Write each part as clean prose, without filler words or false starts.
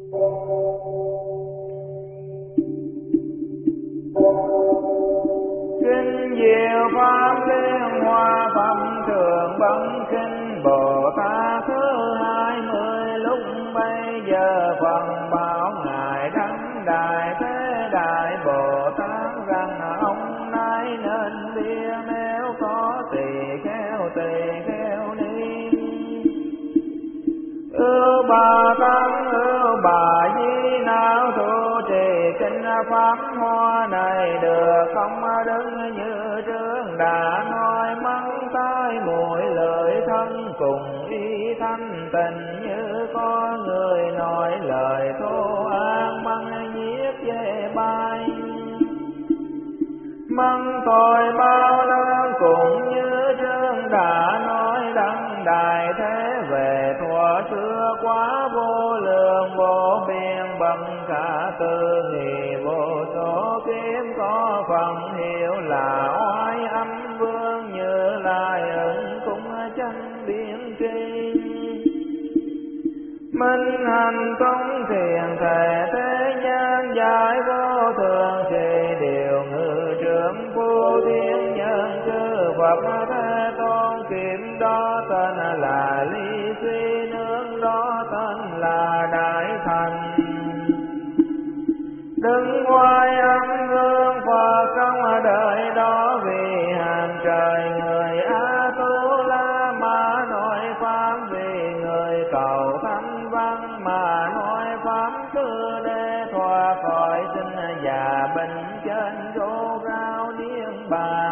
Kinh diệu pháp liên hoa phẩm thường bấn kinh Bồ Tát thứ 20 lúc bây giờ phần bảo ngài Đấng Đại Thế Đại Bồ Tát rằng ông nay nên biết nếu có tỳ kheo ni ưu bà tăng ưu bà di não thu trì kinh pháp hoa này được không đứng như trước đã nói mắng tai mũi lợi thân cùng y thanh tình như có người nói lời thô ác mắng nhiếc về bay mắng tội bao lớn cũng như trước đã nói Đấng Đại Thế về thuở xưa quá vô lượng vô biên bằng cả tư nghị vô số kiếp có phần hiệu là oai âm vương Như Lai ứng cũng chân biến tri minh hành công thiền thể thế nhân giải vô thường thì điều ngự trưởng vô thiên nhân chư Phật Thế Tôn kiếm đó tên là ly suy nương đó tên là đại thành đứng ngoài âm vương Phật trong đời đó vì hàng trời người A Tu La mà nói pháp vì người cầu thanh văn mà nói pháp tư để thoát khỏi sinh già bệnh trên rô rao niết bàn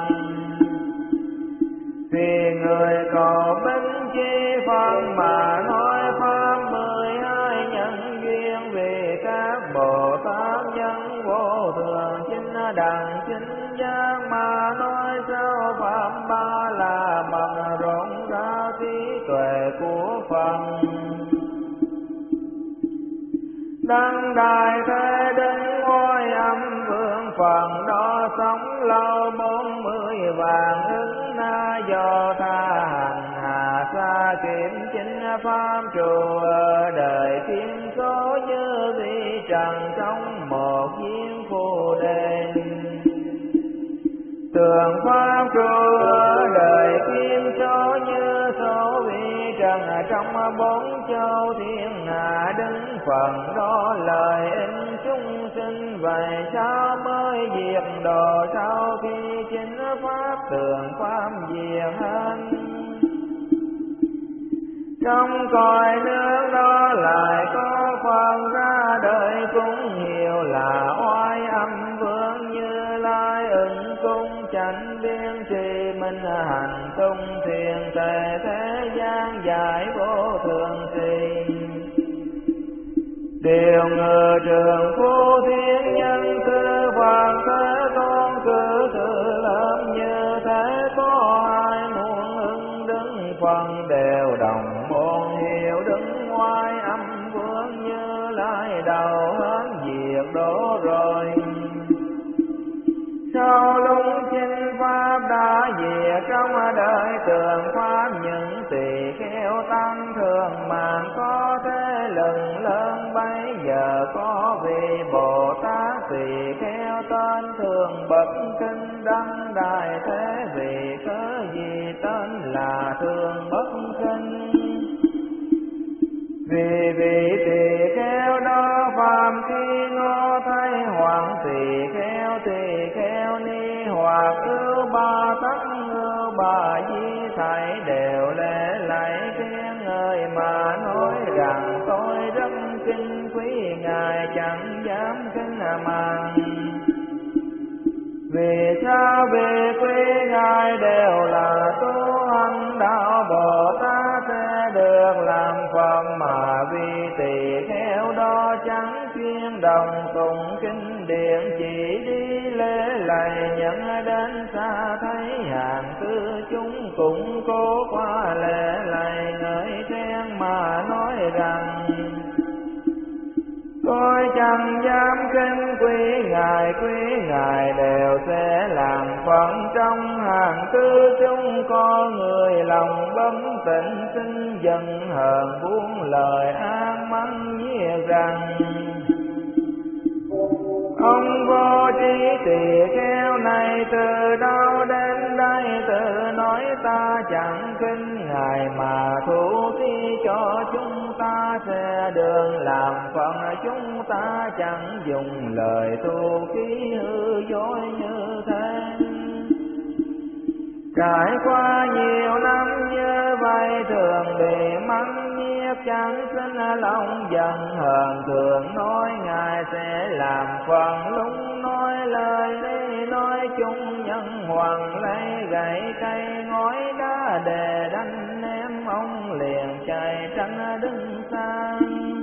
vì người cầu binh chi phân mà nói pháp 12 nhân duyên vì các Bồ Tát nhân vô thường chính đẳng chính giác mà nói sao pháp ba là bằng rộng ra trí tuệ của phần Đấng Đại Thế đứng ngôi âm vương phần đó sống lâu 40 vạn ứng na do tha hành hạ xa kiểm chính pháp trụ ở đời thiên số như vi trần trong một viên phù đền tường pháp trụ ở đời thiên số như số vi trần trong 4 châu thiên hạ đứng phần đó lời in chúng sinh vậy sao mới diệt độ sau khi chính pháp tường pháp diệt hành trong cõi nước đó lại có phần ra đời cũng nhiều là oai âm vương Như Lai ứng cung chánh biên trì minh hành tung thiền tề thế gian giải vô thường trì điều ngự trường phu thiên nhân cư Phật Thế Tôn cử sự lớn như thế có ai muốn ứng đứng phần đều đồng môn hiệu đứng ngoài âm vương Như Lai đầu hết diệt đổ rồi sau lúc chinh pháp đã diệt trong đời tường pháp những tỳ kheo tăng thường mà có thế lực lớn bấy giờ có vị Bồ Tát tỳ kheo tên thường bậc kinh Đấng Đại Thế vì cớ gì tên là thường bất kinh vì vị tỳ kheo đó phàm khi ngô thấy hoàng tỳ kheo ni hoặc ưu ba tắc ưu bà di thảy đều lễ lạy khen ngợi mà nói rằng tôi rất kính quý ngài chẳng dám kính màng vì sao vì quý ngài đều là tu hành đạo Bồ Tát sẽ được làm Phật mà vì tỳ kheo đó chẳng chuyên đồng tụng kinh điển chỉ đi lễ lạy nhận đến xa thấy hàng cư chúng cũng cố qua lễ lạy ngợi khen mà nói rằng tôi chẳng dám kính quý ngài đều sẽ làm phận trong hàng tư chúng có người lòng bấm tịnh sinh dần hờn buông lời an mắng nhiếc rằng ông vô trí tỳ kheo này từ đâu đến đây, tự nói ta chẳng khinh ngài mà thủ thí cho chúng ta sẽ đường làm phận, chúng ta chẳng dùng lời tu khí hư dối như thế. Trải qua nhiều năm như vậy thường bị mắng nhiếc, chẳng sinh lòng giận hờn, thường nói ngài sẽ làm phần, lúc nói lời đi nói chung nhân hoàng, lấy gậy cây ngói đá đè đánh ném, ông liền chạy tránh đứng xa.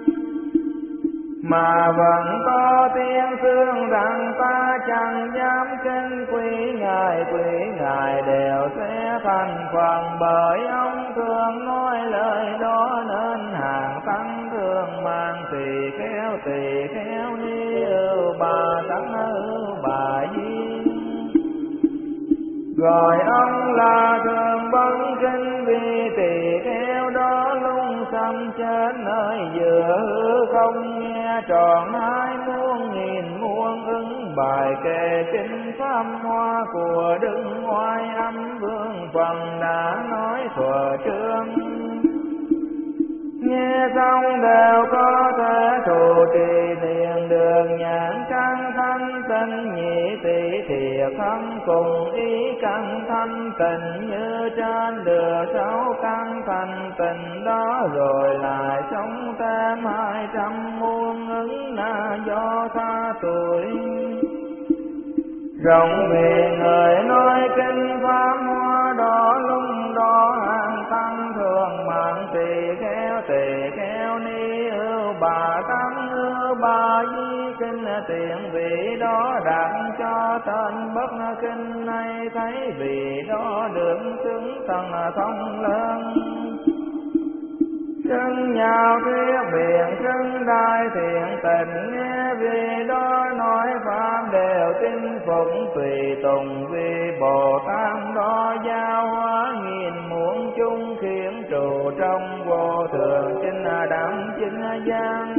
Mà vẫn có tiếng xương rằng ta chẳng dám kinh quý ngài đều sẽ thành phần, bởi ông thường nói lời đó nên hàng tăng thường mang tỳ kheo ni bà tánh bà di, gọi ông là thường bấn kinh, vì tỳ kheo đó lung xăm trên nơi giữa hư không, nghe tròn hai muôn nghìn muôn ứng bài kệ kinh pháp hoa của Đức Oai Âm Vương Phần đã nói thuở trước. Nghe xong đều có thể trụ trì thiền đường, nhãn căn thanh tịnh nhị tỷ thiệt không cùng ý căn thanh tịnh, như trên đường sáu căn thanh tịnh đó, rồi lại sống thêm 200 muôn ứng là do tha tuổi. Rộng vì người nói kinh pháp hoa đó, lúc đó hàng tăng thường mạng tỳ kheo ni bà tăng bà di, kinh tiện vị đó đặt cho tên bất kinh này, thấy vì đó được xứng tầng thông lớn. Xưng nhào thuyết biện xưng đại thiện tình, nghe vì đó nói pháp đều tin phục tùy tùng, vì Bồ Tát đó giáo hóa nghìn muôn chung, khiến trụ trong vô thường chinh đẳng chinh gian.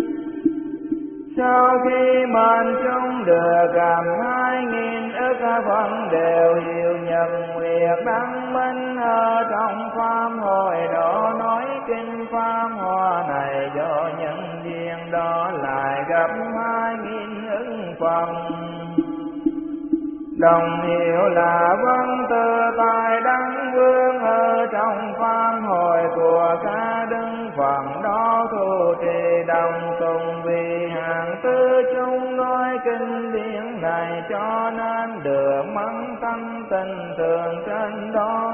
Sau khi mệnh chúng được cầm 2000 ức phần, đều hiểu nhật nguyệt đăng minh ở trong pháp hội đó, nói kinh pháp hoa này do nhân duyên đó lại gặp 2000 ức phần. Đồng hiểu là vân từ tài đăng vương ở trong pháp hội của cả đức Phật đó, thu trì đồng tùng vì hàng tư chúng nói kinh điển này, cho nên được mắng thanh tịnh thường trên đó.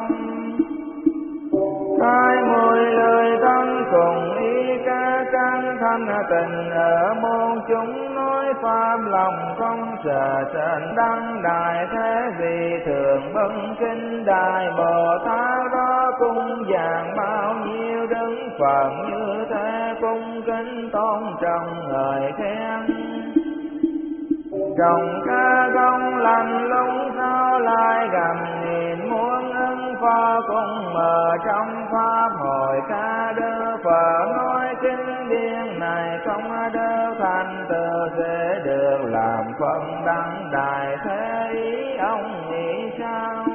Tai mùi lời thân cùng ý ca căn thanh tình, ở môn chúng nói pháp lòng không sợ sệt đăng đại thế, vì thường bấn kinh đại Bồ Tát đó cung vàng bao nhiêu đức Phật, như thế cung kính tôn trọng ngợi khen. Trồng ca công lành lung sao lại gầm nghìn muôn ân pho, cùng mở trong pháp hội ca Đức Phật nói kinh điển này, không đâu thành tựu sẽ được làm phân đăng đại thế, ý ông nghĩ sao?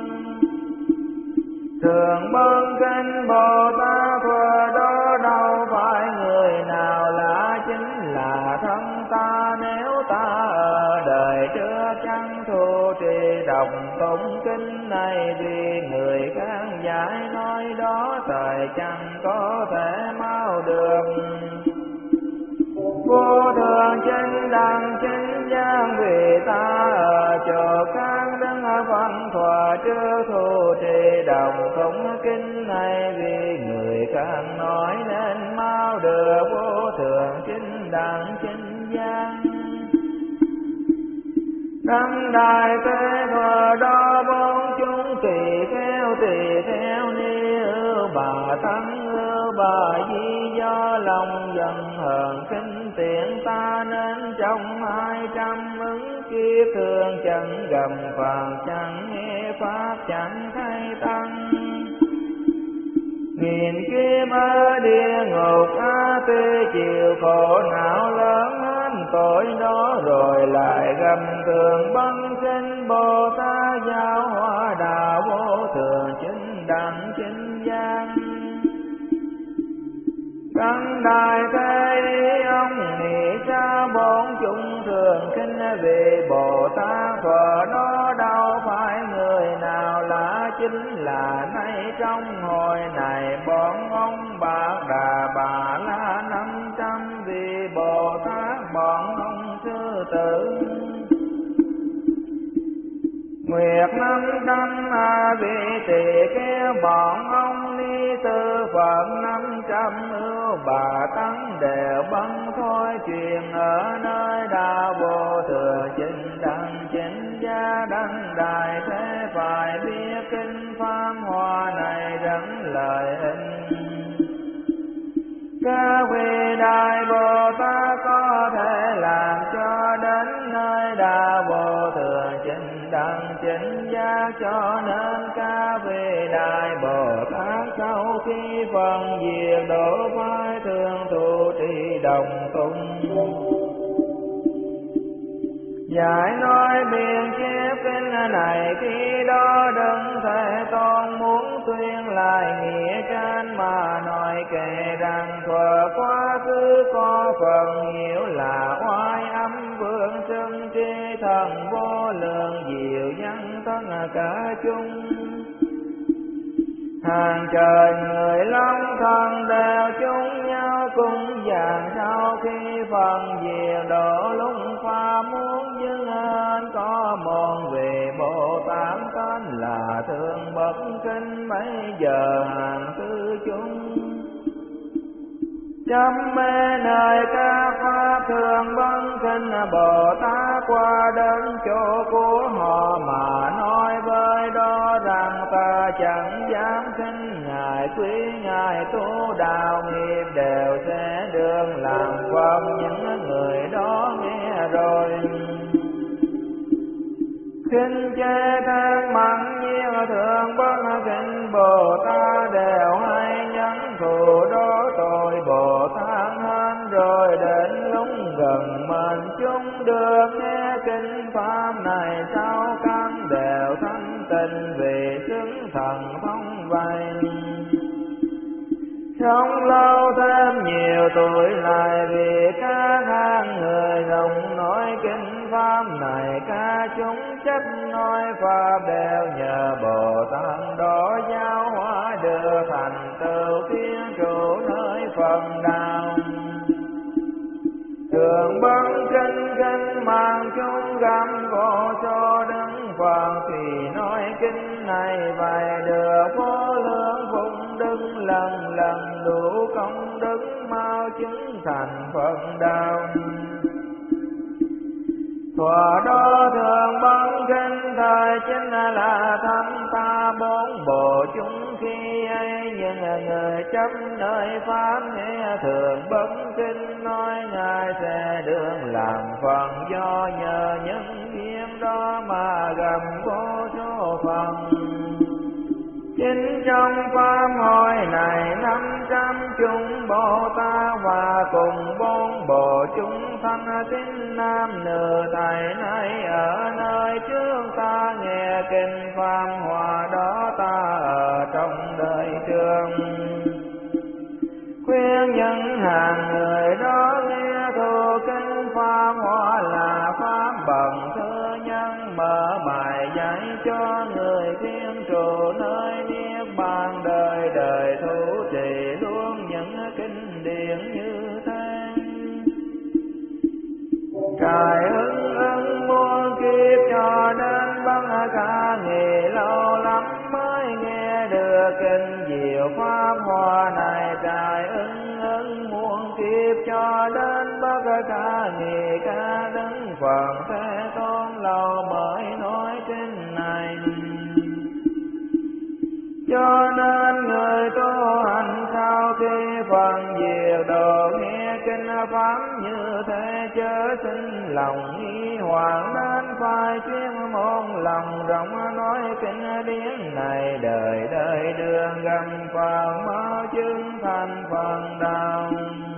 Thường bấn kinh Bồ Tát thuở đó đâu phải người nào lạ, chính là thân ta, nếu ta ở đời trước chẳng thu trì đọc tụng kinh này, vì người khác giải nói đó thời chẳng có thể mau được. Vô thường chánh đẳng chánh giác, vì ta ở chỗ khác đứng ở văn thuở trước thu trì đọc tụng kinh này, vì người khác nói nên mau được. Vô thường chánh đẳng chánh giác đăng đại thế thuở đó, bốn chúng tỳ kheo ni bà tăng bà di, do lòng giận hờn kinh tiện ta, nên trong 200 ứng kiếp thường chẳng gầm phàn, chẳng nghe pháp chẳng thấy tăng. nghìn kiếp ở địa ngục A Tỳ chịu khổ não lớn hết tội đó, rồi lại gầm thường băng sinh Bồ Tát giáo hóa đạo vô thường chính đẳng chính giác. Căn đại thế ông nghĩ ra bốn chúng thường khinh vì Bồ Tát thuở đó đâu phải người nào lạ, chính là nay trong hồi này bọn ông Bạc Đà Bà La 500 vì Bồ Tát bọn ông sư tử. Nguyệt 500 A Vị Tỳ kéo bọn ông ni tư Phật 500 ưu bà tăng đều băng thôi truyền ở nơi đạo vô thường chính đẳng chính gia đăng đại thế phải biết kinh pháp hoa này rất lợi ích. Các vị đại Bồ Tát có thể làm cho đến nơi đạo vô thường chính đẳng chính giác, cho nên các vị đại Bồ Tát sau khi phân diệt độ phải thường trụ trì đồng cung. Giải nói biên chép kinh này khi đó Đức Thế Tôn muốn tuyên lại nghĩa trên mà nói kể rằng thuở quá khứ có phần nhiều là oai âm vương xưng tri thần vô lượng diệu nhân thân cả chung. Hàng trời người long thần đều chung nhau cùng dàn sau khi phần diệt độ lúc pha muốn dưng hên có một vị Bồ Tát tên là Thương Bất Kinh mấy giờ hàng tư chúng. Chấm mê nơi các pháp thường Bất Kinh Bồ Tát qua đến chỗ của họ mà nói với đó rằng ta chẳng dám khinh Ngài, quý Ngài tu đạo nghiệp đều sẽ đương làm Phật. Những người đó nghe rồi khinh chê than mắng nhiêu thường Bất Kinh Bồ Tát đều hay nhẫn thù đó tội Bồ Tát hơn. Rồi đến lúc gần mình chúng được nghe kinh pháp này sau căn đều thanh tịnh vì xứng thần thông vậy. Sống lâu thêm nhiều tuổi lại vì các hang người rộng nói kinh pháp này, các chúng chấp nói pháp đều nhờ Bồ Tát đó giáo hóa được thành tựu thiên trụ nơi phần đạo. Thường Bất Kinh kinh mang chúng gắm vô số đứng Phật thì nói kinh này vậy được vô lượng phụng đức lần lần đủ công đức mau chứng thành Phật đạo. Thuở đó Thường Bất Kinh thời chính là thánh ta bốn bộ chúng khi ấy, nhưng người chấp nơi pháp nghe Thường Bất Kinh nói Ngài sẽ đương làm Phật, do nhờ nhân duyên đó mà gặp vô số Phật. Chính trong pháp hội này 500 chúng Bồ Tát và cùng bốn bộ chúng thanh tín nam nữ thầy này ở nơi trước ta nghe kinh pháp hòa đó ta ở trong đời trường. Khuyên những hàng người đó nghe thu kinh pháp hòa là pháp bậc thứ nhân, mở bài dạy cho người thiên trụ nơi niết bàn đời đời thủ trì luôn những kinh điển như thế. Trải ưng muôn kiếp cho đến Bất Khả Nghị lâu lắm mới nghe được kinh diệu pháp hoa này. Trải ưng muôn kiếp cho đến Bất Khả Nghị ca Đức Phật Thế Tôn lâu mới nói kinh này. Cho nên người tu hành sau khi phần diệt độ nghe kinh pháp như thế, chớ sinh lòng nghi hoặc, nên phải chuyên môn lòng rộng nói kinh điển này, đời đời đường gần Phật mau chứng thành phần đạo.